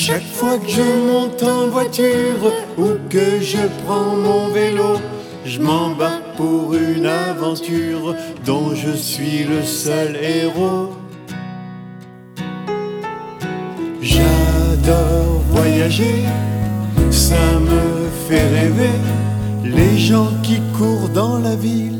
Chaque fois que je monte en voiture ou que je prends mon vélo, je m'embarque pour une aventure dont je suis le seul héros. J'adore voyager, ça me fait rêver. Les gens qui courent dans la ville